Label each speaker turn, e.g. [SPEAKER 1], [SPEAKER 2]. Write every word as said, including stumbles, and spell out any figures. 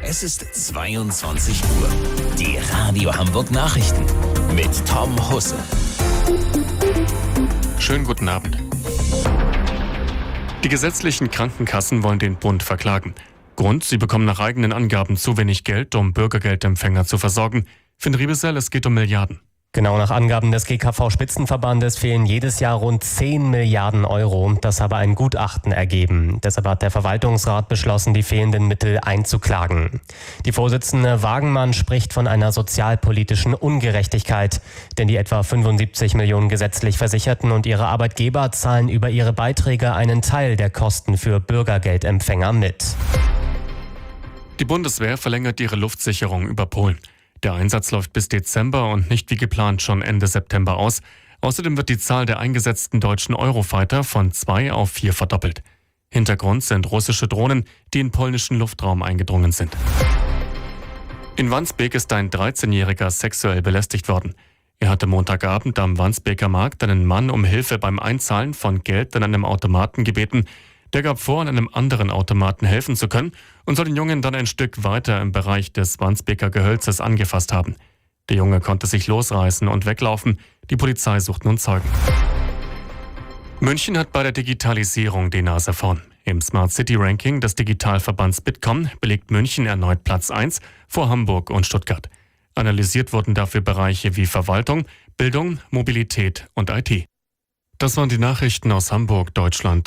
[SPEAKER 1] Es ist zweiundzwanzig Uhr. Die Radio Hamburg Nachrichten mit Tom Husse.
[SPEAKER 2] Schönen guten Abend. Die gesetzlichen Krankenkassen wollen den Bund verklagen. Grund, sie bekommen nach eigenen Angaben zu wenig Geld, um Bürgergeldempfänger zu versorgen. Finn Riebesell, es geht um Milliarden.
[SPEAKER 3] Genau, nach Angaben des G K V-Spitzenverbandes fehlen jedes Jahr rund zehn Milliarden Euro. Das habe ein Gutachten ergeben. Deshalb hat der Verwaltungsrat beschlossen, die fehlenden Mittel einzuklagen. Die Vorsitzende Wagenmann spricht von einer sozialpolitischen Ungerechtigkeit. Denn die etwa fünfundsiebzig Millionen gesetzlich Versicherten und ihre Arbeitgeber zahlen über ihre Beiträge einen Teil der Kosten für Bürgergeldempfänger mit.
[SPEAKER 2] Die Bundeswehr verlängert ihre Luftsicherung über Polen. Der Einsatz läuft bis Dezember und nicht wie geplant schon Ende September aus. Außerdem wird die Zahl der eingesetzten deutschen Eurofighter von zwei auf vier verdoppelt. Hintergrund sind russische Drohnen, die in polnischen Luftraum eingedrungen sind. In Wandsbek ist ein dreizehnjähriger sexuell belästigt worden. Er hatte Montagabend am Wandsbeker Markt einen Mann um Hilfe beim Einzahlen von Geld an einem Automaten gebeten. Der gab vor, an einem anderen Automaten helfen zu können und soll den Jungen dann ein Stück weiter im Bereich des Wandsbeker Gehölzes angefasst haben. Der Junge konnte sich losreißen und weglaufen. Die Polizei sucht nun Zeugen. München hat bei der Digitalisierung die Nase vorn. Im Smart City Ranking des Digitalverbands Bitkom belegt München erneut Platz eins vor Hamburg und Stuttgart. Analysiert wurden dafür Bereiche wie Verwaltung, Bildung, Mobilität und I T. Das waren die Nachrichten aus Hamburg, Deutschland